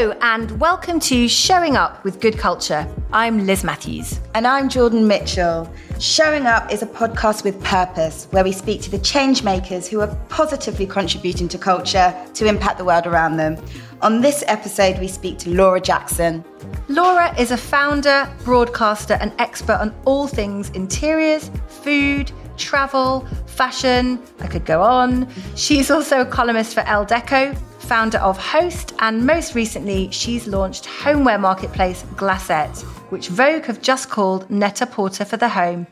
Hello and welcome to Showing Up with Good Culture. I'm Liz Matthews. And I'm Jordan Mitchell. Showing Up is a podcast with purpose, where we speak to the change makers who are positively contributing to culture to impact the world around them. On this episode, we speak to Laura Jackson. Laura is a founder, broadcaster and expert on all things interiors, food, travel, fashion. I could go on. She's also a columnist for Elle Decco, founder of Host, and most recently, she's launched homeware marketplace Glassette, which Vogue have just called Net-a-Porter for the home.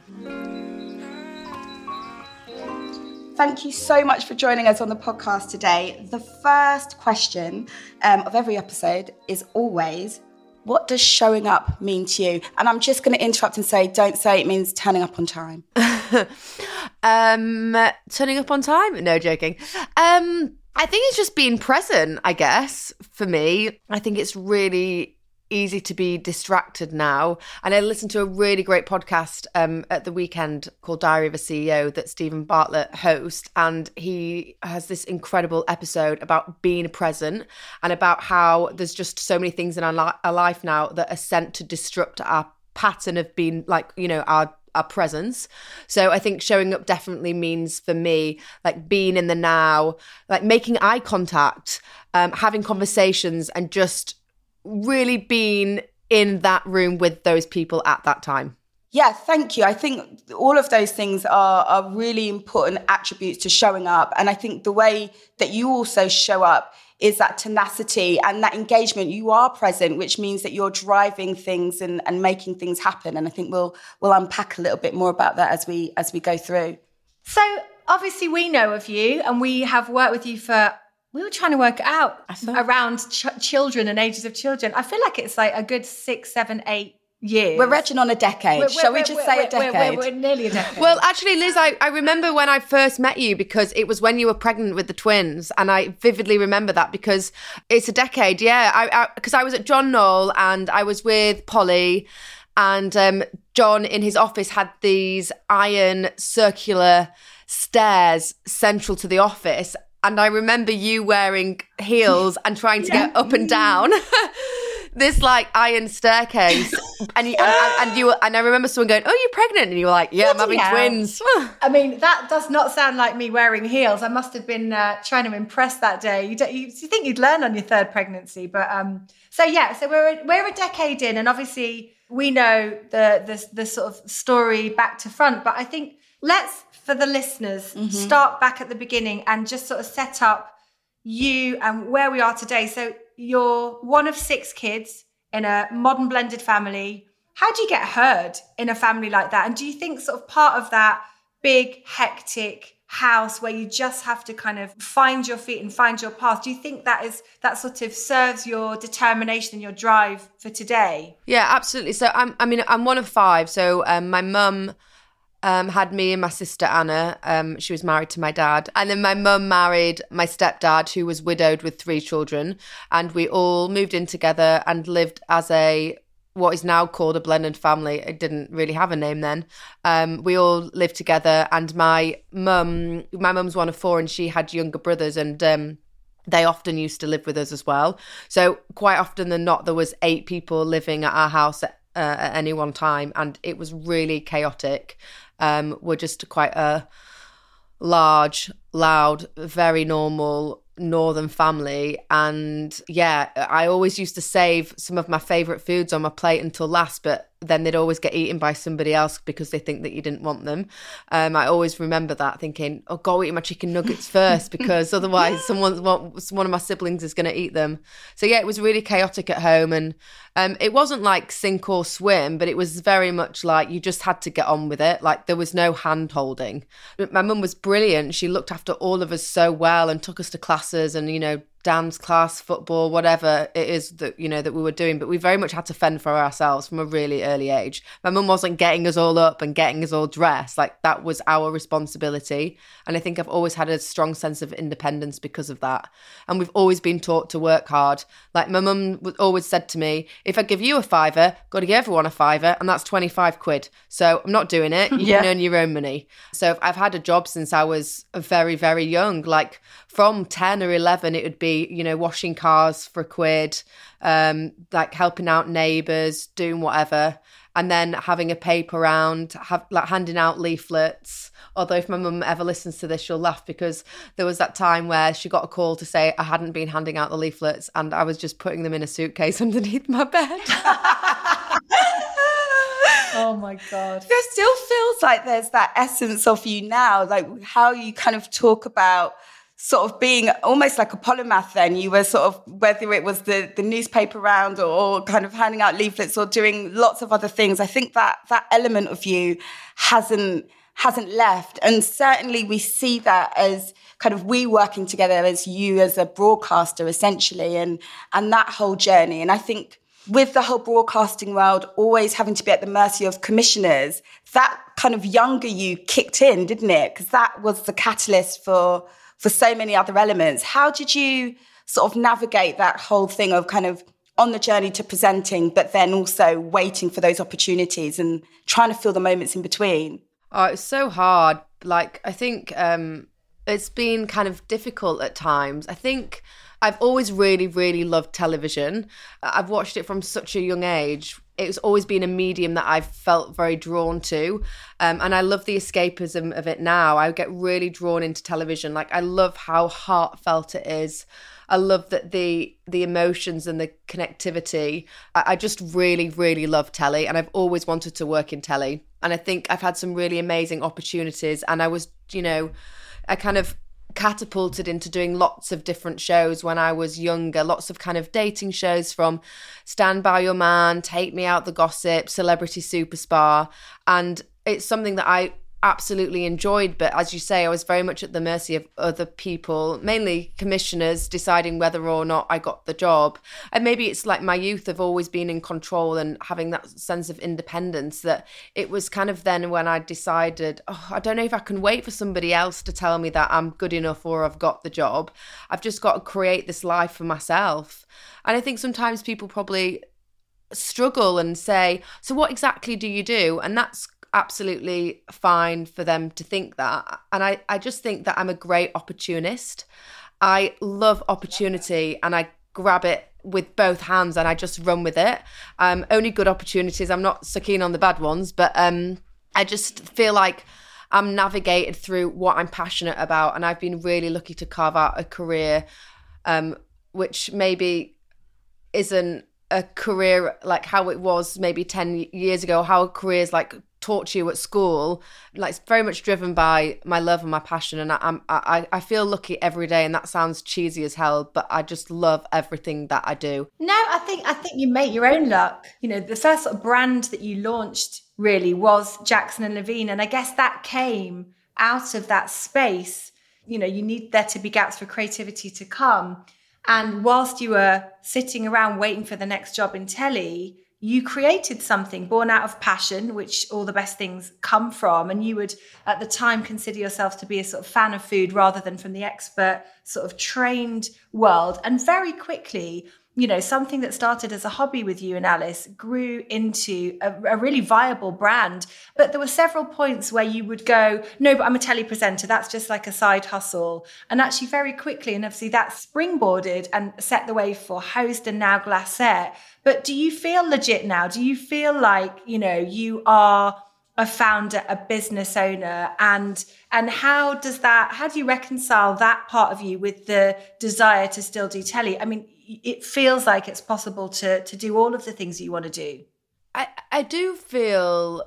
Thank you so much for joining us on the podcast today. The first question of every episode is always, what does showing up mean to you? And I'm just going to interrupt and say, don't say it means turning up on time. Turning up on time? No, joking. I think it's just being present, I guess, for me. I think it's really easy to be distracted now. And I listened to a really great podcast at the weekend called Diary of a CEO that Stephen Bartlett hosts. And he has this incredible episode about being present and about how there's just so many things in our life now that are sent to disrupt our pattern of being, like, you know, our presence. So I think showing up definitely means for me, like being in the now, like making eye contact, having conversations and just really being in that room with those people at that time. Yeah, thank you. I think all of those things are really important attributes to showing up. And I think the way that you also show up is that tenacity and that engagement. You are present, which means that you're driving things and making things happen. And I think we'll unpack a little bit more about that as we go through. So obviously we know of you and we have worked with you we were trying to work it out around children and ages of children. I feel like it's like a good 6, 7, 8 years. We're edging on a decade. Shall we just say a decade? We're nearly a decade. Well, actually, Liz, I remember when I first met you because it was when you were pregnant with the twins. And I vividly remember that because it's a decade. Yeah, because I was at John Knoll and I was with Polly and John in his office had these iron circular stairs central to the office. And I remember you wearing heels and trying to get up and down this like iron staircase. And I remember someone going, "Oh, you're pregnant?" And you were like, "Yeah, I'm having twins." I mean, that does not sound like me wearing heels. I must have been trying to impress that day. You think you'd learn on your third pregnancy, but so we're a decade in, and obviously we know the sort of story back to front. But I think let's, for the listeners, start back at the beginning and just sort of set up you and where we are today. So you're one of 6 kids in a modern blended family. How do you get heard in a family like that? And do you think sort of part of that big, hectic house where you just have to kind of find your feet and find your path, do you think that sort of serves your determination and your drive for today? Yeah, absolutely. So I'm one of 5. So my mum had me and my sister Anna. She was married to my dad. And then my mum married my stepdad, who was widowed with 3 children. And we all moved in together and lived as what is now called a blended family. It didn't really have a name then. We all lived together. And my mum's one of 4 and she had younger brothers and they often used to live with us as well. So quite often than not, there was 8 people living at our house at any one time. And it was really chaotic. We're just quite a large, loud, very normal northern family. And yeah, I always used to save some of my favourite foods on my plate until last, but then they'd always get eaten by somebody else because they think that you didn't want them. I always remember that, thinking, "Oh, go eat my chicken nuggets first because otherwise one of my siblings is going to eat them." So yeah, it was really chaotic at home. And it wasn't like sink or swim, but it was very much like you just had to get on with it. Like there was no hand holding. My mum was brilliant. She looked after all of us so well and took us to classes and, dance class, football, whatever it is that, that we were doing. But we very much had to fend for ourselves from a really early age. My mum wasn't getting us all up and getting us all dressed. Like that was our responsibility. And I think I've always had a strong sense of independence because of that. And we've always been taught to work hard. Like my mum always said to me, if I give you a £5, got to give everyone a £5, and that's 25 quid. So I'm not doing it. You can earn your own money. So I've had a job since I was very, very young. Like from 10 or 11, it would be be, you know, washing cars for £1, like helping out neighbours, doing whatever, and then having a paper round, like handing out leaflets. Although if my mum ever listens to this, she'll laugh, because there was that time where she got a call to say I hadn't been handing out the leaflets and I was just putting them in a suitcase underneath my bed. Oh my God. There still feels like there's that essence of you now, like how you kind of talk about sort of being almost like a polymath then. You were sort of, whether it was the newspaper round or kind of handing out leaflets or doing lots of other things. I think that element of you hasn't left. And certainly we see that as kind of we working together as you as a broadcaster, essentially, and that whole journey. And I think with the whole broadcasting world always having to be at the mercy of commissioners, that kind of younger you kicked in, didn't it? Because that was the catalyst for so many other elements. How did you sort of navigate that whole thing of kind of on the journey to presenting, but then also waiting for those opportunities and trying to fill the moments in between? Oh, it's so hard. Like, I think it's been kind of difficult at times. I think I've always really, really loved television. I've watched it from such a young age. It's always been a medium that I've felt very drawn to. And I love the escapism of it now. I get really drawn into television. Like, I love how heartfelt it is. I love that the emotions and the connectivity. I just really, really love telly, and I've always wanted to work in telly. And I think I've had some really amazing opportunities, and I was, you know, I kind of catapulted into doing lots of different shows when I was younger, lots of kind of dating shows, from Stand By Your Man, Take Me Out the Gossip, Celebrity Super Spa. And it's something that I absolutely enjoyed, but as you say, I was very much at the mercy of other people, mainly commissioners, deciding whether or not I got the job. And maybe it's like my youth have always been in control and having that sense of independence, that it was kind of then when I decided, I don't know if I can wait for somebody else to tell me that I'm good enough or I've got the job. I've just got to create this life for myself. And I think sometimes people probably struggle and say, so what exactly do you do? And that's absolutely fine for them to think that. And I just think that I'm a great opportunist. I love opportunity and I grab it with both hands and I just run with it. Only good opportunities. I'm not so keen on the bad ones, but I just feel like I'm navigated through what I'm passionate about. And I've been really lucky to carve out a career which maybe isn't a career like how it was maybe 10 years ago, how careers like taught to you at school. Like, it's very much driven by my love and my passion, and I feel lucky every day, and that sounds cheesy as hell, but I just love everything that I do. No, I think you make your own luck. You know, the first sort of brand that you launched really was Jackson and Levine, and I guess that came out of that space. You know, you need there to be gaps for creativity to come, and whilst you were sitting around waiting for the next job in telly, you created something born out of passion, which all the best things come from. And you would, at the time, consider yourself to be a sort of fan of food rather than from the expert sort of trained world. And very quickly, you know, something that started as a hobby with you and Alice grew into a really viable brand. But there were several points where you would go, no, but I'm a telly presenter. That's just like a side hustle. And actually very quickly, and obviously that springboarded and set the way for Host and now Glasset. But do you feel legit now? Do you feel like, you know, you are a founder, a business owner, and how do you reconcile that part of you with the desire to still do telly? I mean, it feels like it's possible to do all of the things you want to do. I do feel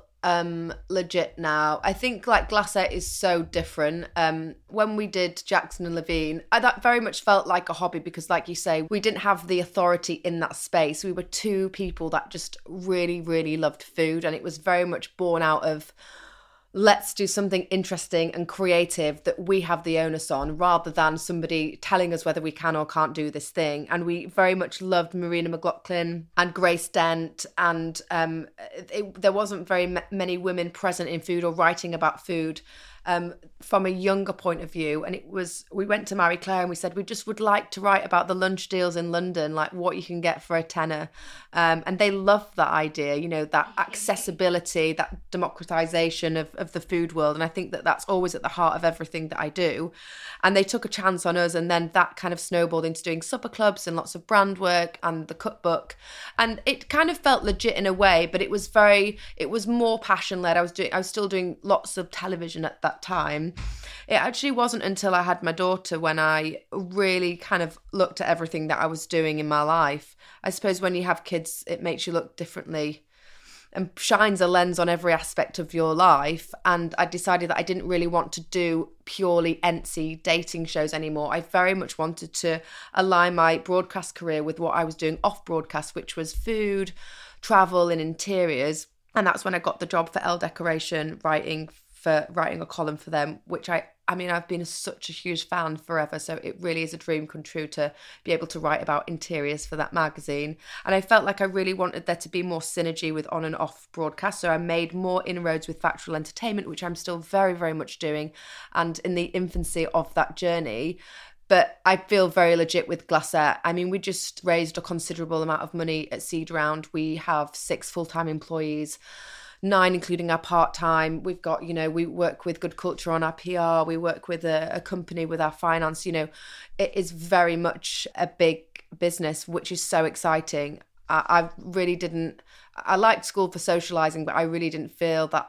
legit now. I think like Glasset is so different. When we did Jackson and Levine, that very much felt like a hobby because, like you say, we didn't have the authority in that space. We were two people that just really, really loved food, and it was very much born out of let's do something interesting and creative that we have the onus on, rather than somebody telling us whether we can or can't do this thing. And we very much loved Marina McLaughlin and Grace Dent, and there wasn't very many women present in food or writing about food from a younger point of view. And we went to Marie Claire and we said, we just would like to write about the lunch deals in London, like what you can get for a tenner. And they loved that idea, you know, that accessibility, that democratization of the food world. And I think that that's always at the heart of everything that I do. And they took a chance on us, and then that kind of snowballed into doing supper clubs and lots of brand work and the cookbook. And it kind of felt legit in a way, but it was more passion led. I was still doing lots of television at that time. It actually wasn't until I had my daughter when I really kind of looked at everything that I was doing in my life. I suppose when you have kids, it makes you look differently and shines a lens on every aspect of your life. And I decided that I didn't really want to do purely entsy dating shows anymore. I very much wanted to align my broadcast career with what I was doing off broadcast, which was food, travel and interiors. And that's when I got the job for Elle Decoration, writing a column for them, which I've been such a huge fan forever. So it really is a dream come true to be able to write about interiors for that magazine. And I felt like I really wanted there to be more synergy with on and off broadcast. So I made more inroads with factual entertainment, which I'm still very, very much doing, and in the infancy of that journey. But I feel very legit with Glasset. I mean, we just raised a considerable amount of money at Seed Round. We have 6 full-time employees, 9 including our part-time. We've got, you know, we work with Good Culture on our PR. We work with a company with our finance. You know, it is very much a big business, which is so exciting. I really didn't, I liked school for socialising, but I really didn't feel that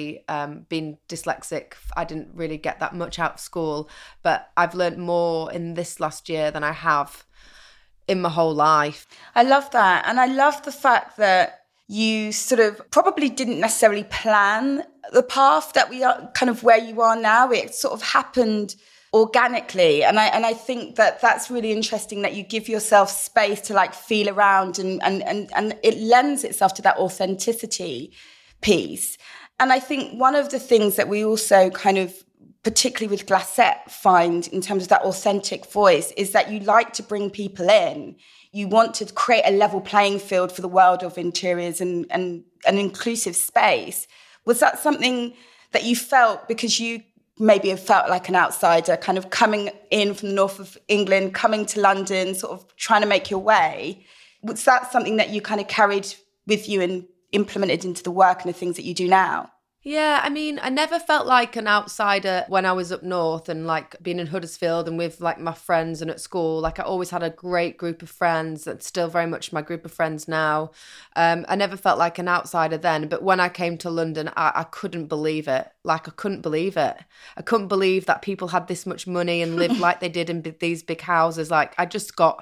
being dyslexic, I didn't really get that much out of school. But I've learned more in this last year than I have in my whole life. I love that. And I love the fact that you sort of probably didn't necessarily plan the path that we are kind of where you are now. It sort of happened organically. And I think that that's really interesting, that you give yourself space to like feel around, and it lends itself to that authenticity piece. And I think one of the things that we also kind of, particularly with Glasset, find in terms of that authentic voice is that you like to bring people in. You want to create a level playing field for the world of interiors and an inclusive space. Was that something that you felt because you maybe have felt like an outsider, kind of coming in from the north of England, coming to London, sort of trying to make your way? Was that something that you kind of carried with you and implemented into the work and the things that you do now? Yeah, I mean, I never felt like an outsider when I was up north and like being in Huddersfield and with like my friends and at school. Like I always had a great group of friends. That's still very much my group of friends now. I never felt like an outsider then. But when I came to London, I couldn't believe it. Like I couldn't believe it. I couldn't believe that people had this much money and lived like they did in these big houses. Like I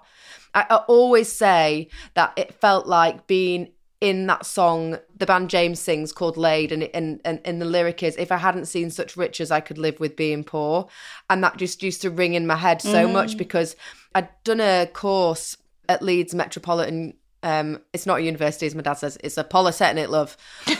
always say that it felt like being in that song the band James sings called Laid, and the lyric is, if I hadn't seen such riches, I could live with being poor. And that just used to ring in my head so much, because I'd done a course at Leeds Metropolitan. It's not a university, as my dad says, it's a polytechnic, love.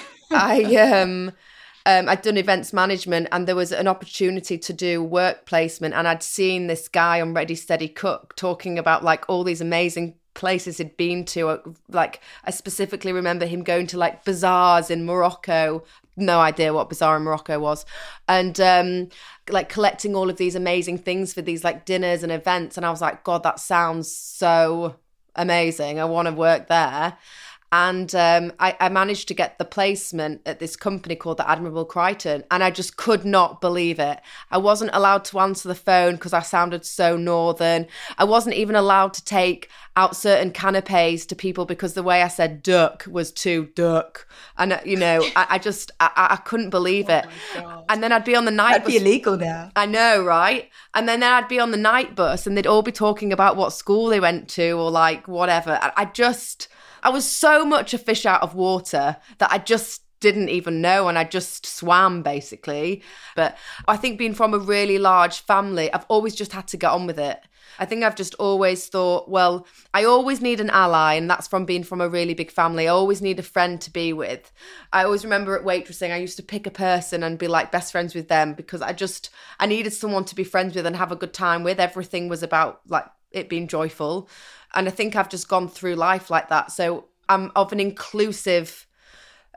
I'd done events management, and there was an opportunity to do work placement, and I'd seen this guy on Ready Steady Cook talking about like all these amazing places he'd been to. Like I specifically remember him going to like bazaars in Morocco. No idea what bazaar in Morocco was. And like collecting all of these amazing things for these like dinners and events. And I was like, God, that sounds so amazing. I want to work there. And I managed to get the placement at this company called the Admirable Crichton, and I just could not believe it. I wasn't allowed to answer the phone because I sounded so northern. I wasn't even allowed to take out certain canapes to people because the way I said duck was too duck. And, you know, I couldn't believe it. And then I'd be on the night bus. That'd be illegal now. I know, right? And then I'd be on the night bus and they'd all be talking about what school they went to or like whatever. I was so much a fish out of water that I just didn't even know, and I just swam basically. But I think being from a really large family, I've always just had to get on with it. I think I've just always thought, well, I always need an ally, and that's from being from a really big family. I always need a friend to be with. I always remember at waitressing, I used to pick a person and be like best friends with them because I needed someone to be friends with and have a good time with. Everything was about like it being joyful. And I think I've just gone through life like that. So I'm of an inclusive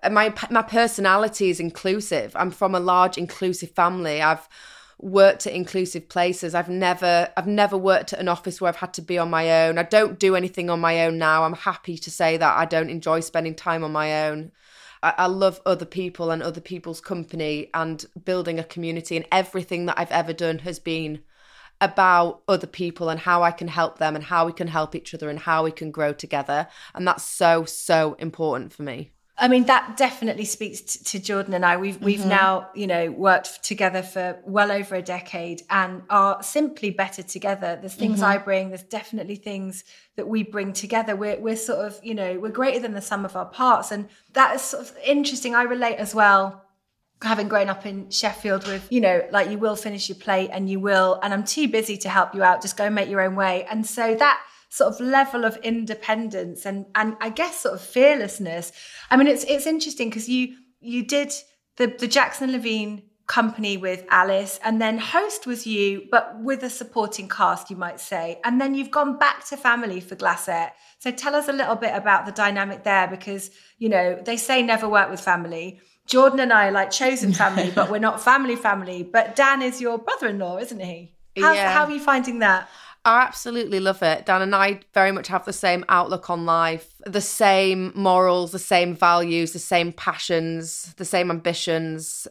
my personality is inclusive. I'm from a large inclusive family. I've worked at inclusive places. I've never worked at an office where I've had to be on my own. I don't do anything on my own now. I'm happy to say that I don't enjoy spending time on my own. I love other people and other people's company and building a community, and everything that I've ever done has been about other people and how I can help them and how we can help each other and how we can grow together. And that's so, so important for me. I mean, that definitely speaks to Jordan and I. We've now, worked together for well over a decade and are simply better together. There's things I bring. There's definitely things that we bring together. We're sort of, we're greater than the sum of our parts. And that is sort of interesting. I relate as well, having grown up in Sheffield with, like you will finish your plate and I'm too busy to help you out. Just go and make your own way. And so that sort of level of independence and I guess sort of fearlessness. I mean, it's interesting because you did the Jackson Levine company with Alice, and then Host was you, but with a supporting cast, you might say. And then you've gone back to family for Glasset. So tell us a little bit about the dynamic there, because, they say never work with family. Jordan and I are like chosen family, but we're not family. But Dan is your brother-in-law, isn't he? How are you finding that? I absolutely love it. Dan and I very much have the same outlook on life, the same morals, the same values, the same passions, the same ambitions.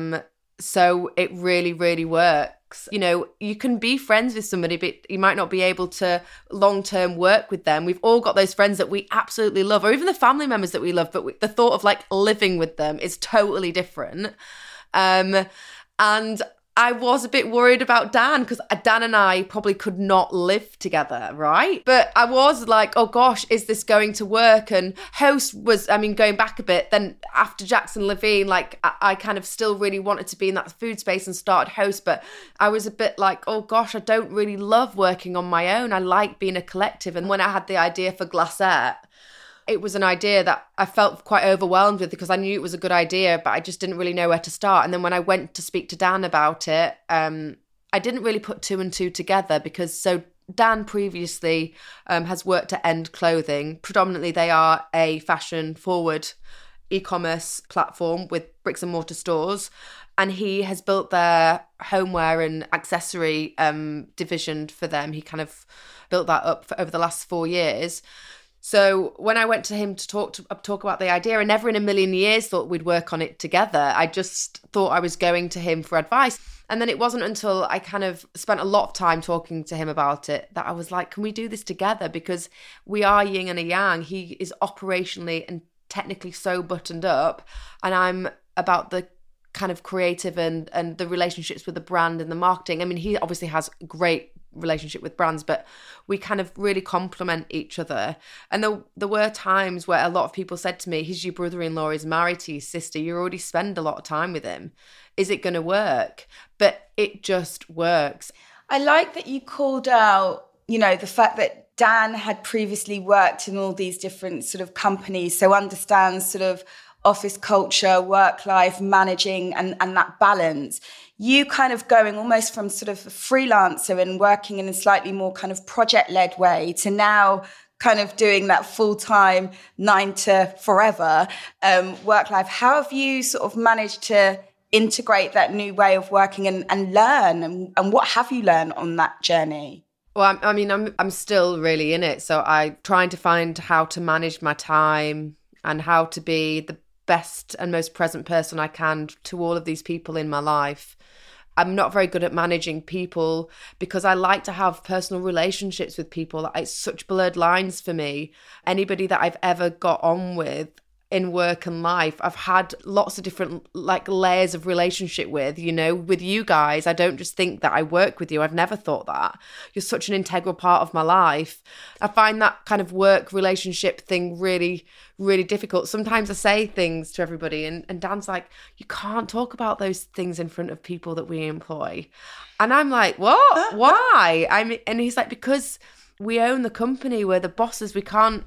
So it really, really works. You can be friends with somebody, but you might not be able to long-term work with them. We've all got those friends that we absolutely love, or even the family members that we love, but the thought of like living with them is totally different. And I was a bit worried about Dan because Dan and I probably could not live together, right? But I was like, oh gosh, is this going to work? And Host was, going back a bit, then after Jackson Levine, like I kind of still really wanted to be in that food space and started Host, but I was a bit like, oh gosh, I don't really love working on my own. I like being a collective. And when I had the idea for Glasset, it was an idea that I felt quite overwhelmed with because I knew it was a good idea, but I just didn't really know where to start. And then when I went to speak to Dan about it, I didn't really put two and two together because Dan previously has worked at End Clothing. Predominantly, they are a fashion-forward e-commerce platform with bricks and mortar stores. And he has built their homeware and accessory division for them. He kind of built that up over the last 4 years. So when I went to him to talk about the idea, I never in a million years thought we'd work on it together. I just thought I was going to him for advice. And then it wasn't until I kind of spent a lot of time talking to him about it that I was like, can we do this together? Because we are yin and a yang. He is operationally and technically so buttoned up, and I'm about the kind of creative and the relationships with the brand and the marketing. I mean, he obviously has great relationship with brands, but we kind of really complement each other. And there were times where a lot of people said to me, he's your brother-in-law, he's married to your sister, you already spend a lot of time with him, is it going to work? But it just works. I like that you called out, the fact that Dan had previously worked in all these different sort of companies, so understands sort of office culture, work life, managing and that balance. You kind of going almost from sort of a freelancer and working in a slightly more kind of project-led way to now kind of doing that full-time 9 to forever work life. How have you sort of managed to integrate that new way of working and learn? And what have you learned on that journey? Well, I'm still really in it. So I'm trying to find how to manage my time and how to be the best and most present person I can to all of these people in my life. I'm not very good at managing people because I like to have personal relationships with people. It's such blurred lines for me. Anybody that I've ever got on with in work and life, I've had lots of different like layers of relationship with, with you guys. I don't just think that I work with you. I've never thought that. You're such an integral part of my life. I find that kind of work relationship thing really, really difficult. Sometimes I say things to everybody and Dan's like, you can't talk about those things in front of people that we employ. And I'm like, what? Why? And he's like, because we own the company, we're the bosses, we can't,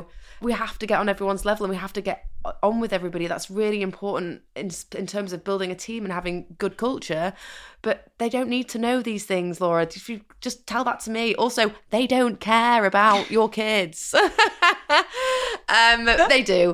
we have to get on everyone's level and we have to get on with everybody. That's really important in terms of building a team and having good culture. But they don't need to know these things, Laura. If you just tell that to me. Also, they don't care about your kids. They do.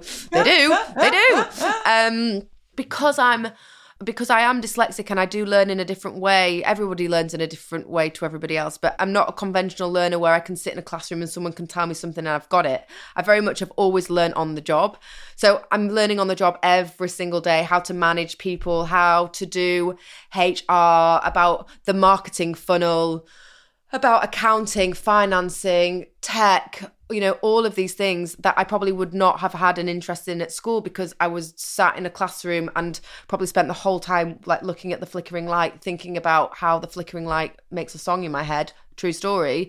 Because I am dyslexic and I do learn in a different way. Everybody learns in a different way to everybody else, but I'm not a conventional learner where I can sit in a classroom and someone can tell me something and I've got it. I very much have always learned on the job. So I'm learning on the job every single day, how to manage people, how to do HR, about the marketing funnel, about accounting, financing, tech, all of these things that I probably would not have had an interest in at school because I was sat in a classroom and probably spent the whole time like looking at the flickering light, thinking about how the flickering light makes a song in my head, true story,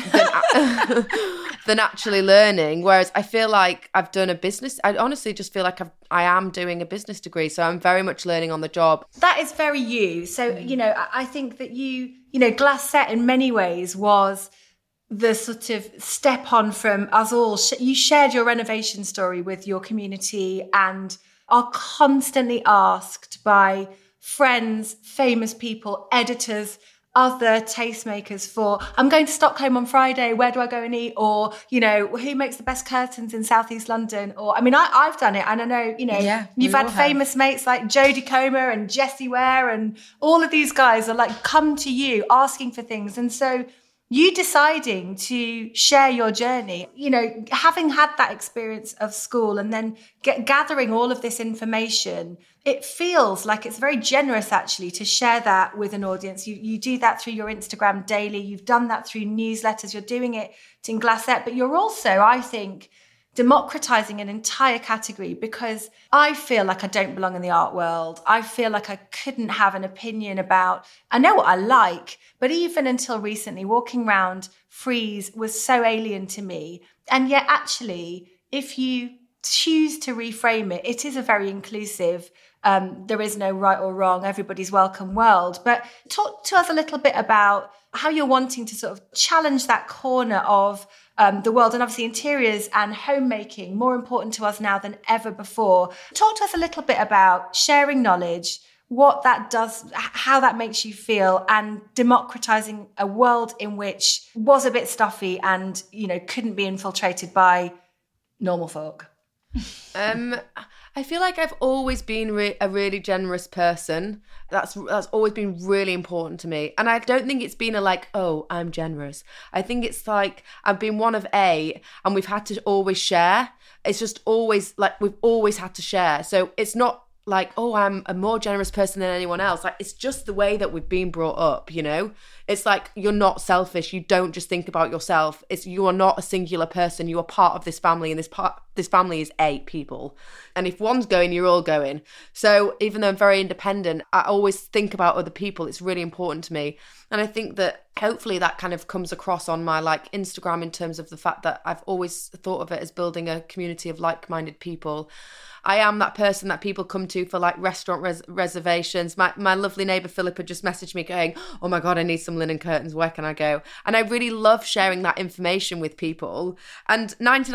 than actually learning. Whereas I feel like I've done a business, I honestly just feel like I am doing a business degree. So I'm very much learning on the job. That is very you. So, I think that Glassette in many ways was the sort of step on from us all. You shared your renovation story with your community and are constantly asked by friends, famous people, editors, other tastemakers for, I'm going to Stockholm on Friday, where do I go and eat? Or, who makes the best curtains in South East London? Or, I've done it. And I know, you've had famous mates like Jodie Comer and Jessie Ware and all of these guys are like, come to you asking for things. And so you deciding to share your journey, having had that experience of school and then gathering all of this information, it feels like it's very generous actually to share that with an audience. You do that through your Instagram daily. You've done that through newsletters. You're doing it in Glassette, but you're also, I think, democratizing an entire category because I feel like I don't belong in the art world. I feel like I couldn't have an opinion about, I know what I like, but even until recently, walking around Frieze was so alien to me. And yet actually, if you choose to reframe it, it is a very inclusive, there is no right or wrong, everybody's welcome world. But talk to us a little bit about how you're wanting to sort of challenge that corner of the world, and obviously interiors and homemaking, more important to us now than ever before. Talk to us a little bit about sharing knowledge, what that does, how that makes you feel, and democratizing a world in which was a bit stuffy and, couldn't be infiltrated by normal folk. I feel like I've always been a really generous person. That's always been really important to me. And I don't think it's been oh, I'm generous. I think it's like I've been one of and we've had to always share. It's just always we've always had to share. So it's not like, oh, I'm a more generous person than anyone else. Like, it's just the way that we've been brought up, It's like, you're not selfish. You don't just think about yourself. You are not a singular person. You are part of this family, and this family is 8 people. And if one's going, you're all going. So even though I'm very independent, I always think about other people. It's really important to me. And I think that hopefully that kind of comes across on my Instagram in terms of the fact that I've always thought of it as building a community of like-minded people. I am that person that people come to for restaurant reservations. My lovely neighbour Philippa just messaged me going, oh my God, I need some linen curtains. Where can I go? And I really love sharing that information with people. And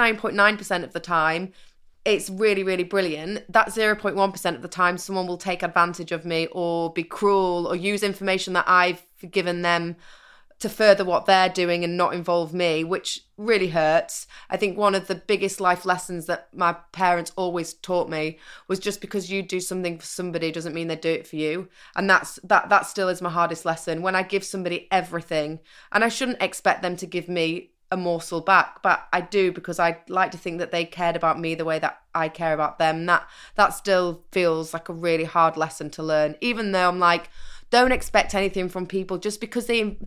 99.9% of the time, it's really, really brilliant. That 0.1% of the time, someone will take advantage of me or be cruel or use information that I've given them to further what they're doing and not involve me, which really hurts. I think one of the biggest life lessons that my parents always taught me was just because you do something for somebody doesn't mean they do it for you. And that still is my hardest lesson. When I give somebody everything, and I shouldn't expect them to give me a morsel back, but I do, because I like to think that they cared about me the way that I care about them. That still feels like a really hard lesson to learn, even though I'm don't expect anything from people. Just because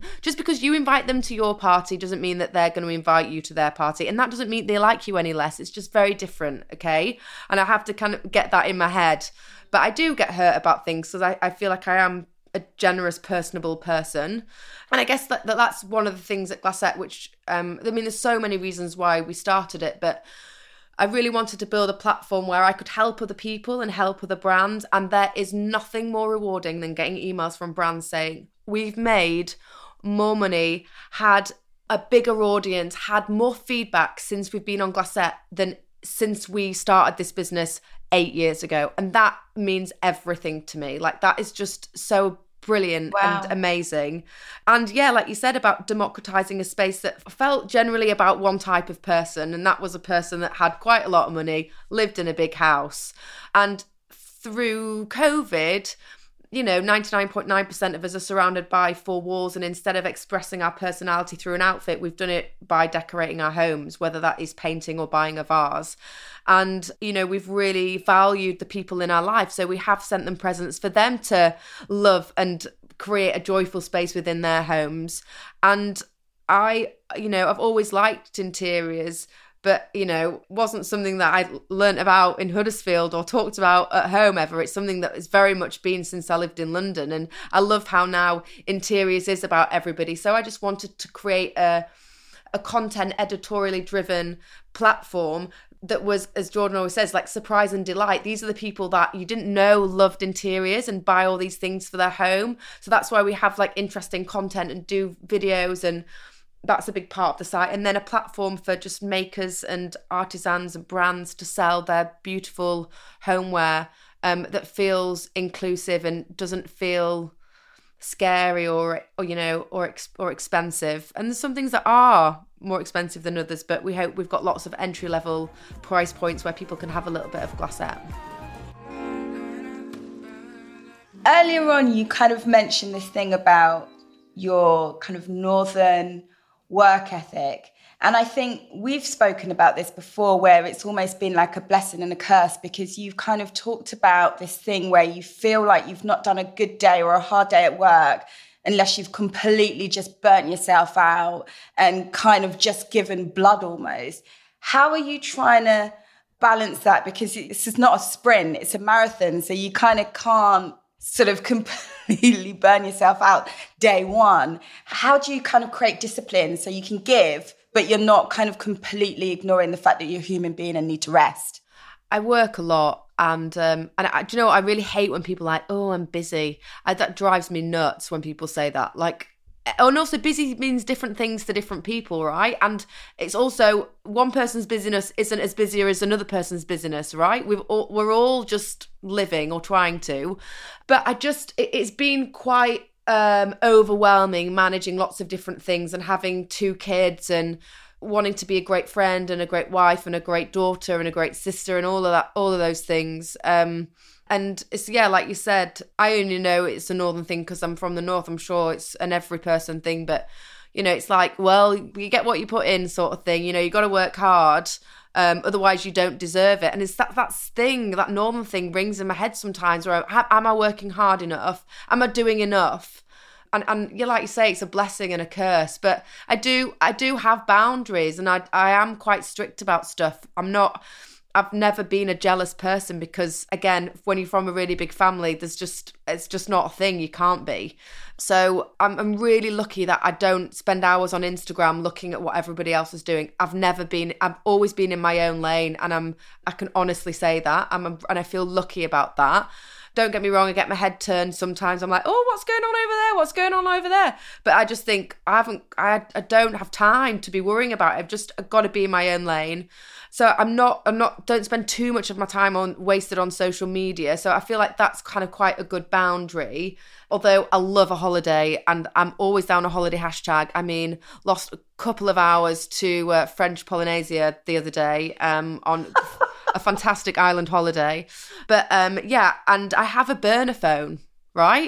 you invite them to your party doesn't mean that they're going to invite you to their party, and that doesn't mean they like you any less. It's just very different, okay? And I have to kind of get that in my head. But I do get hurt about things, because I feel like I am a generous, personable person. And I guess that's one of the things at Glassette, which there's so many reasons why we started it, but I really wanted to build a platform where I could help other people and help other brands. And there is nothing more rewarding than getting emails from brands saying, we've made more money, had a bigger audience, had more feedback since we've been on Glassette than since we started this business 8 years ago. And that means everything to me. That is just so brilliant Wow. and amazing. And yeah, like you said, about democratizing a space that felt generally about one type of person, and that was a person that had quite a lot of money, lived in a big house. And through COVID, 99.9% of us are surrounded by four walls, and instead of expressing our personality through an outfit, we've done it by decorating our homes, whether that is painting or buying a vase. And, we've really valued the people in our life. So we have sent them presents for them to love and create a joyful space within their homes. And I've always liked interiors, but, wasn't something that I learnt about in Huddersfield or talked about at home ever. It's something that has very much been since I lived in London. And I love how now interiors is about everybody. So I just wanted to create a content editorially driven platform that was, as Jordan always says, like surprise and delight. These are the people that you didn't know loved interiors and buy all these things for their home. So that's why we have like interesting content and do videos, and that's a big part of the site. And then a platform for just makers and artisans and brands to sell their beautiful homeware that feels inclusive and doesn't feel scary or expensive. And there's some things that are more expensive than others, but we hope we've got lots of entry level price points where people can have a little bit of glassette. Earlier on, you kind of mentioned this thing about your kind of northern work ethic. And I think we've spoken about this before, where it's almost been like a blessing and a curse, because you've kind of talked about this thing where you feel like you've not done a good day or a hard day at work unless you've completely just burnt yourself out and kind of just given blood almost. How are you trying to balance that? Because this is not a sprint, it's a marathon. So you kind of can't sort of completely burn yourself out day one. How do you kind of create discipline so you can give, but you're not kind of completely ignoring the fact that you're a human being and need to rest? I work a lot, and do you know what? I really hate when people are like, oh, I'm busy. That drives me nuts when people say that. Like, and also busy means different things to different people, right? And it's also one person's busyness isn't as busy as another person's busyness, right? We're all just living or trying to. But it's been quite overwhelming managing lots of different things and having two kids and wanting to be a great friend and a great wife and a great daughter and a great sister and all of those things. And it's, yeah, like you said, I only know it's a northern thing because I'm from the north. I'm sure it's an every person thing, but it's like, well, you get what you put in sort of thing. You got to work hard, otherwise you don't deserve it. And it's that northern thing rings in my head sometimes, where am I working hard enough? Am I doing enough? And like you say, it's a blessing and a curse. But I do have boundaries, and I am quite strict about stuff. I've never been a jealous person because, again, when you're from a really big family, it's just not a thing. You can't be. So I'm really lucky that I don't spend hours on Instagram looking at what everybody else is doing. I've always been in my own lane, and I can honestly say that. And I feel lucky about that. Don't get me wrong, I get my head turned sometimes. I'm like, oh, what's going on over there? What's going on over there? But I just think I don't have time to be worrying about it. I've got to be in my own lane. So don't spend too much of my time wasted on social media. So I feel like that's kind of quite a good boundary. Although I love a holiday, and I'm always down a holiday hashtag. I mean, lost a couple of hours to French Polynesia the other day on a fantastic island holiday. But yeah, and I have a burner phone, right?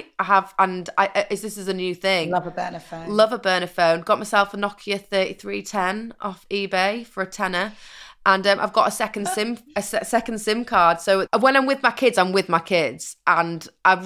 This is a new thing. Love a burner phone. Got myself a Nokia 3310 off eBay for a tenner. And I've got a second SIM card. So when I'm with my kids, I'm with my kids. And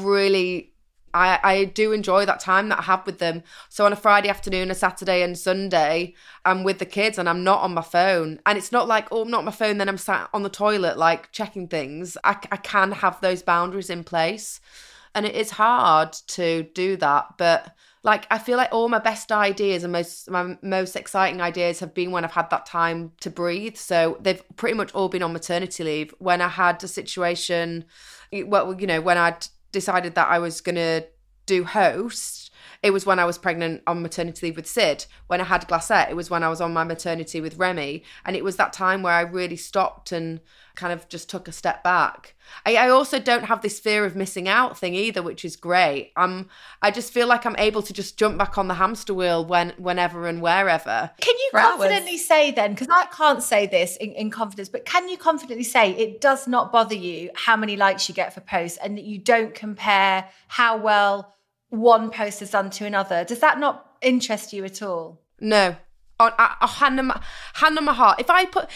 I do enjoy that time that I have with them. So on a Friday afternoon, a Saturday and Sunday, I'm with the kids and I'm not on my phone. And it's not like, oh, I'm not on my phone, then I'm sat on the toilet, like checking things. I can have those boundaries in place. And it is hard to do that. But like, I feel like all my best ideas and my most exciting ideas have been when I've had that time to breathe. So they've pretty much all been on maternity leave. When I had a situation, when I'd decided that I was going to do host, it was when I was pregnant on maternity leave with Sid. When I had Glassette, it was when I was on my maternity with Remy. And it was that time where I really stopped and kind of just took a step back. I also don't have this fear of missing out thing either, which is great. I just feel like I'm able to just jump back on the hamster wheel whenever and wherever. Can you confidently say then, because I can't say this in confidence, but can you confidently say it does not bother you how many likes you get for posts and that you don't compare how well one post has done to another? Does that not interest you at all? No. Hand on my heart. If I put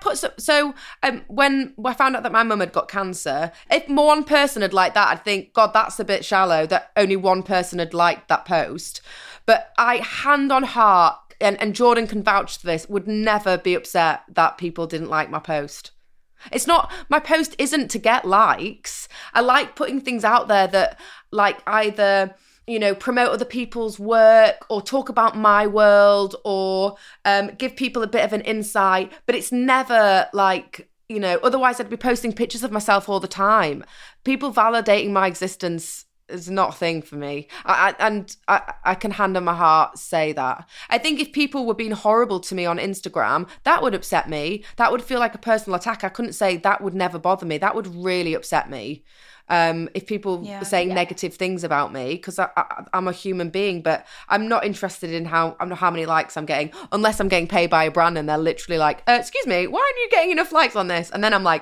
when I found out that my mum had got cancer, if one person had liked that, I'd think, God, that's a bit shallow that only one person had liked that post. But I, hand on heart, and Jordan can vouch for this, would never be upset that people didn't like my post. It's not, my post isn't to get likes. I like putting things out there that like either, you know, promote other people's work or talk about my world or give people a bit of an insight. But it's never like, you know, otherwise I'd be posting pictures of myself all the time. People validating my existence is not a thing for me. I can hand on my heart say that. I think if people were being horrible to me on Instagram, that would upset me. That would feel like a personal attack. I couldn't say that would never bother me. That would really upset me. If people were saying negative things about me, because I'm a human being, but I'm not interested in how many likes I'm getting, unless I'm getting paid by a brand and they're literally like, excuse me, why aren't you getting enough likes on this? And then I'm like,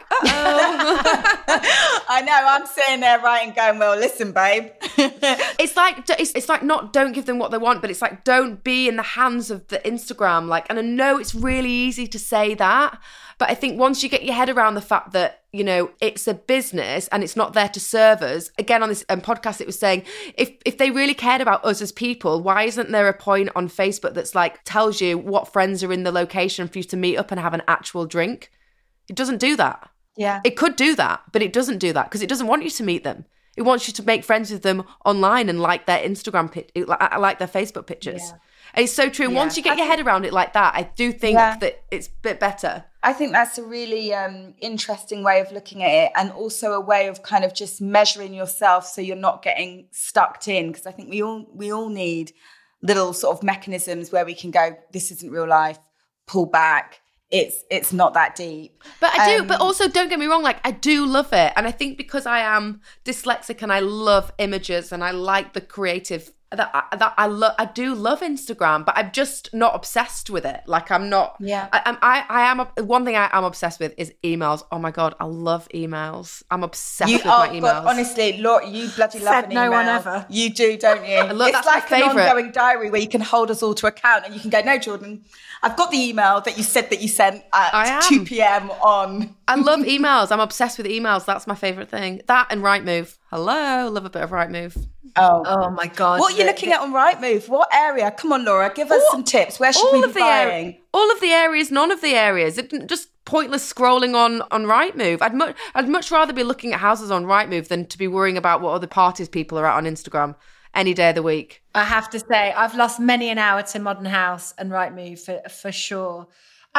I know, I'm sitting there writing going, well, listen, babe. It's like not don't give them what they want, but it's like don't be in the hands of the Instagram. Like, and I know it's really easy to say that, but I think once you get your head around the fact that, you know, it's a business and it's not there to serve us. Again, on this podcast, it was saying, if they really cared about us as people, why isn't there a point on Facebook that's like, tells you what friends are in the location for you to meet up and have an actual drink? It doesn't do that. Yeah. It could do that, but it doesn't do that because it doesn't want you to meet them. It wants you to make friends with them online and like their Instagram, like their Facebook pictures. Yeah. And it's so true. And once you get your head around it like that, I do think that it's a bit better. I think that's a really interesting way of looking at it, and also a way of kind of just measuring yourself so you're not getting stuck in. Because I think we all need little sort of mechanisms where we can go, this isn't real life, pull back. It's not that deep. But I do, but also don't get me wrong, like I do love it. And I think because I am dyslexic and I love images and I like the creative I do love Instagram, but I'm just not obsessed with it. Like I'm not. Yeah. One thing I am obsessed with is emails. Oh my God, I love emails. I'm obsessed with my emails. But honestly, Laura, you bloody love an email. No one ever. You do, don't you? It's like an ongoing diary where you can hold us all to account, and you can go, no, Jordan, I've got the email that you said that you sent at 2 p.m. on. I love emails. I'm obsessed with emails. That's my favourite thing. That and Rightmove. Hello, love a bit of Rightmove. Oh my God. What are you looking at on Rightmove? What area? Come on, Laura, give us some tips. Where should we be buying? All of the areas, none of the areas. It just pointless scrolling on Rightmove. I'd much rather be looking at houses on Rightmove than to be worrying about what other parties people are at on Instagram any day of the week. I have to say, I've lost many an hour to Modern House and Rightmove for sure.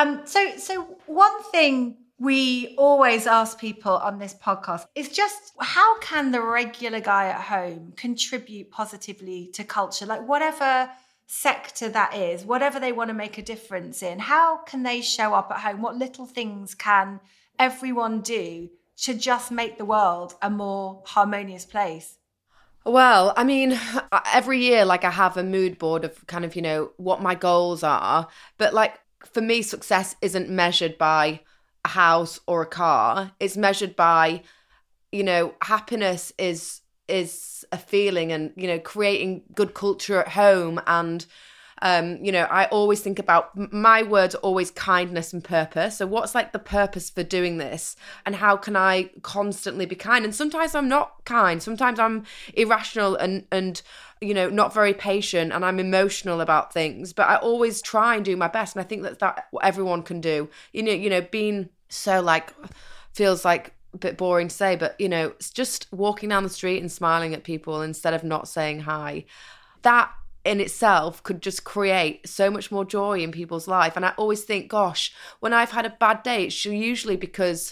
So one thing we always ask people on this podcast is just how can the regular guy at home contribute positively to culture? Like whatever sector that is, whatever they want to make a difference in, how can they show up at home? What little things can everyone do to just make the world a more harmonious place? Well, I mean, every year, like I have a mood board of kind of, you know, what my goals are. But like for me, success isn't measured by a house or a car. It's measured by, you know, happiness is a feeling, and, you know, creating good culture at home. And, you know, I always think about, my words are always kindness and purpose. So what's like the purpose for doing this, and how can I constantly be kind? And sometimes I'm not kind. Sometimes I'm irrational and you know, not very patient, and I'm emotional about things, but I always try and do my best. And I think that's what everyone can do. You know, being so like, feels like a bit boring to say, but, you know, it's just walking down the street and smiling at people instead of not saying hi. That in itself could just create so much more joy in people's life. And I always think, gosh, when I've had a bad day, it's usually because,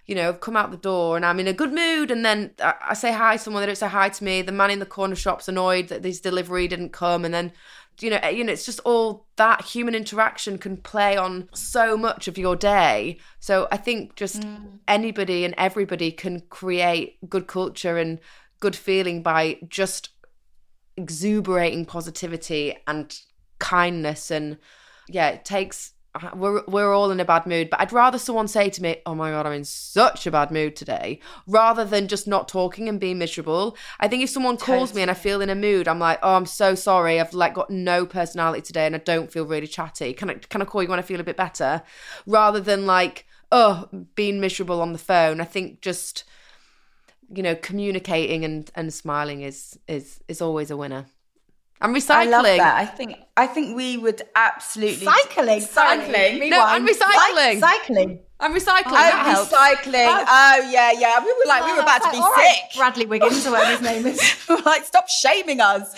you know, I've come out the door and I'm in a good mood, and then I say hi to someone, they don't say hi to me. The man in the corner shop's annoyed that this delivery didn't come, and then you know, it's just all that human interaction can play on so much of your day. So I think just anybody and everybody can create good culture and good feeling by just exuberating positivity and kindness. And yeah, it takes, we're all in a bad mood, but I'd rather someone say to me, oh my God, I'm in such a bad mood today, rather than just not talking and being miserable. I think if someone calls me and I feel in a mood, I'm like, oh, I'm so sorry, I've like got no personality today and I don't feel really chatty. Can I call you when I feel a bit better? Rather than like, oh, being miserable on the phone. I think just, you know, communicating and smiling is always a winner. I'm recycling. I love that. I think we would absolutely cycling. No, I'm recycling. Cycling. I'm recycling. I'm recycling. Oh yeah. We were about to be sick. Bradley Wiggins, or whatever his name is. Like, stop shaming us.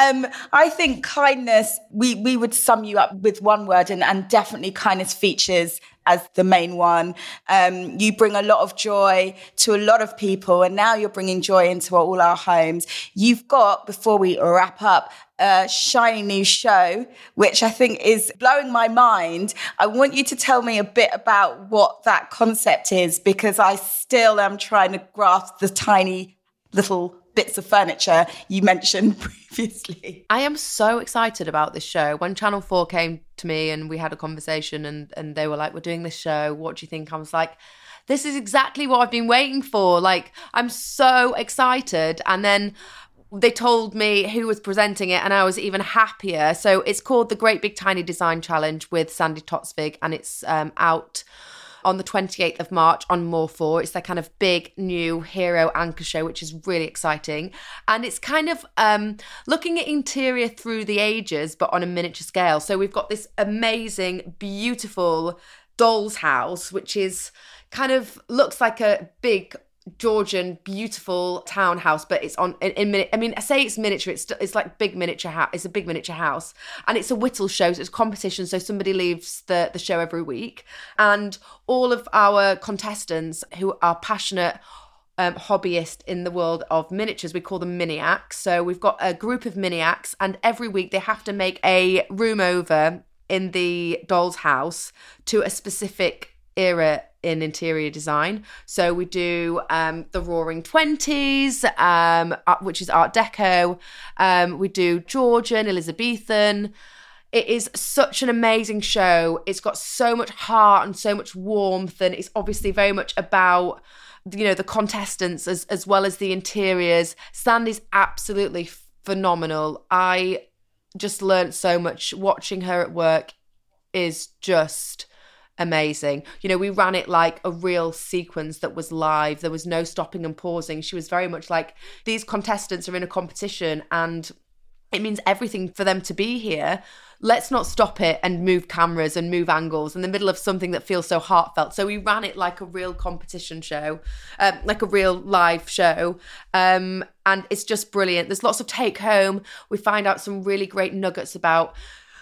I think kindness. We would sum you up with one word, and definitely kindness features as the main one. You bring a lot of joy to a lot of people, and now you're bringing joy into all our homes. You've got, before we wrap up, a shiny new show, which I think is blowing my mind. I want you to tell me a bit about what that concept is, because I still am trying to grasp the tiny little bits of furniture you mentioned previously. I am so excited about this show. When Channel 4 came to me and we had a conversation and they were like, we're doing this show, what do you think? I was like, this is exactly what I've been waiting for. Like, I'm so excited. And then they told me who was presenting it and I was even happier. So it's called the Great Big Tiny Design Challenge with Sandy Toksvig, and it's out on the 28th of March on More 4. It's their kind of big new hero anchor show, which is really exciting. And it's kind of looking at interior through the ages, but on a miniature scale. So we've got this amazing, beautiful doll's house, which is kind of looks like a big Georgian beautiful townhouse, but it's on in I mean, I say it's miniature, it's like big miniature house. It's a big miniature house, and it's a whittle show, so it's a competition, so somebody leaves the show every week, and all of our contestants who are passionate hobbyists in the world of miniatures, we call them miniacs. So we've got a group of miniacs, and every week they have to make a room over in the doll's house to a specific era in interior design. So we do the Roaring 20s, which is Art Deco. We do Georgian, Elizabethan. It is such an amazing show. It's got so much heart and so much warmth, and it's obviously very much about, you know, the contestants as well as the interiors. Sandy's absolutely phenomenal. I just learned so much. Watching her at work is just amazing. You know, we ran it like a real sequence that was live. There was no stopping and pausing. She was very much like, these contestants are in a competition and it means everything for them to be here. Let's not stop it and move cameras and move angles in the middle of something that feels so heartfelt. So we ran it like a real competition show, like a real live show. And it's just brilliant. There's lots of take home. We find out some really great nuggets about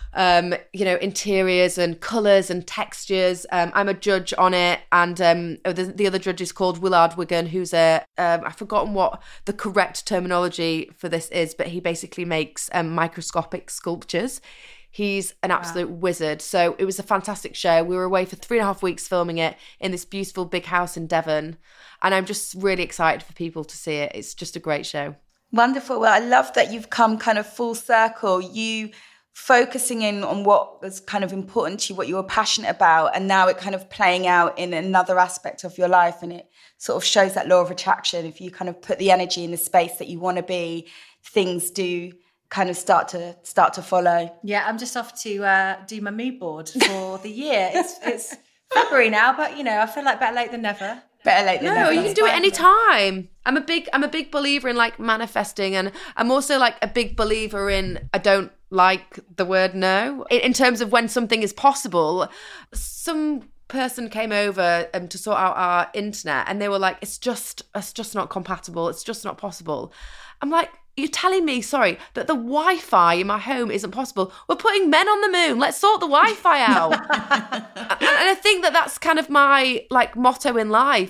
you know, interiors and colours and textures. I'm a judge on it, and the other judge is called Willard Wigan, who's I've forgotten what the correct terminology for this is, but he basically makes microscopic sculptures. He's an absolute wizard. So it was a fantastic show. We were away for 3.5 weeks filming it in this beautiful big house in Devon, and I'm just really excited for people to see it. It's just a great show. Wonderful. Well, I love that you've come kind of full circle. You focusing in on what was kind of important to you, what you were passionate about, and now it kind of playing out in another aspect of your life, and it sort of shows that law of attraction. If you kind of put the energy in the space that you want to be, things do kind of start to follow. Yeah, I'm just off to do my mood board for the year. It's February now, but you know, I feel like better late than never. Better late than never. No, you can do it anytime. I'm a big believer in like manifesting, and I'm also like a big believer in, I don't like the word no. In terms of when something is possible. Some person came over to sort out our internet, and they were like, it's just not compatible. It's just not possible. I'm like, you're telling me, sorry, that the Wi-Fi in my home isn't possible? We're putting men on the moon. Let's sort the Wi-Fi out. And I think that that's kind of my like motto in life.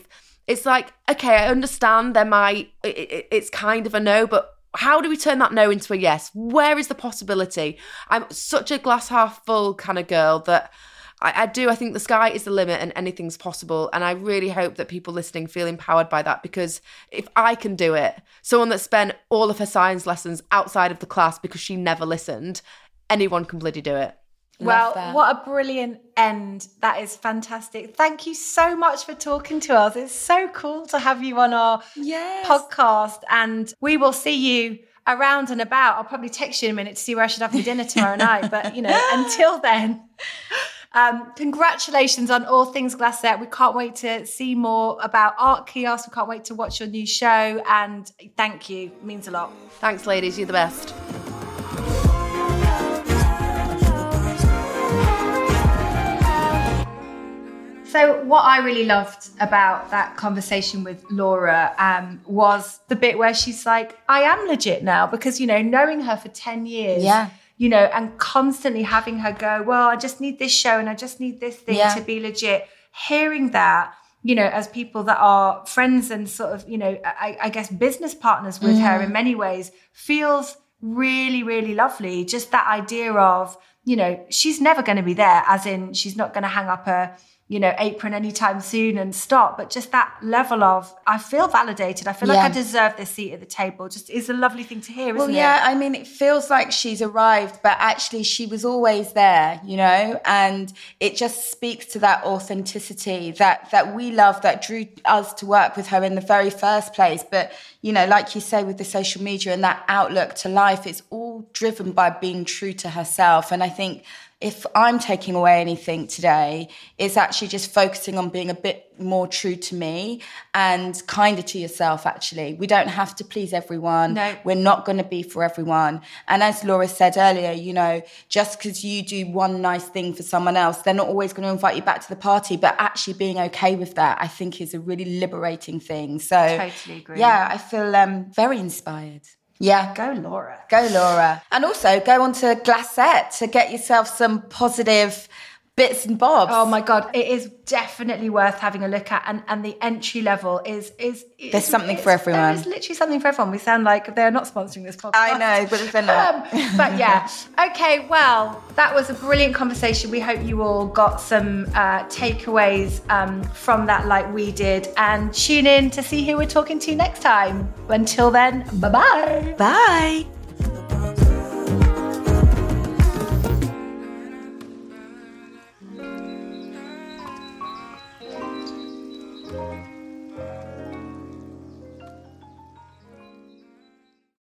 it's like, okay, I understand it's kind of a no, but how do we turn that no into a yes? Where is the possibility? I'm such a glass half full kind of girl that I think the sky is the limit and anything's possible. And I really hope that people listening feel empowered by that, because if I can do it, someone that spent all of her science lessons outside of the class because she never listened, anyone can bloody do it. Well, what a brilliant end. That is fantastic. Thank you so much for talking to us. It's so cool to have you on our podcast, and we will see you around and about. I'll probably text you in a minute to see where I should have my dinner tomorrow night. But, until then, congratulations on all things Glasset. We can't wait to see more about Art Kiosk. We can't wait to watch your new show. And thank you. It means a lot. Thanks, ladies. You're the best. So what I really loved about that conversation with Laura was the bit where she's like, I am legit now, because, knowing her for 10 years, and constantly having her go, well, I just need this show and I just need this thing to be legit. Hearing that, as people that are friends and sort of, I guess business partners with her in many ways, feels really, really lovely. Just that idea of, she's never going to be there, as in she's not going to hang up her apron anytime soon and stop. But just that level of, I feel validated. I feel like I deserve this seat at the table. Just is a lovely thing to hear, isn't it? I mean, it feels like she's arrived, but actually she was always there, and it just speaks to that authenticity that we love, that drew us to work with her in the very first place. But, like you say, with the social media and that outlook to life, it's all driven by being true to herself. And I think if I'm taking away anything today, it's actually just focusing on being a bit more true to me and kinder to yourself, actually. We don't have to please everyone. No. We're not going to be for everyone. And as Laura said earlier, just because you do one nice thing for someone else, they're not always going to invite you back to the party. But actually being okay with that, I think, is a really liberating thing. So, totally agree. Yeah, I feel very inspired. Yeah. Go Laura. Go Laura. And also go on to Glasset to get yourself some positive bits and bobs. Oh my God. It is definitely worth having a look at. And the entry level is there's something for everyone. There is literally something for everyone. We sound like they're not sponsoring this podcast. I know, but they're not. But yeah. Okay, well, that was a brilliant conversation. We hope you all got some takeaways from that like we did. And tune in to see who we're talking to next time. Until then, bye-bye. Bye.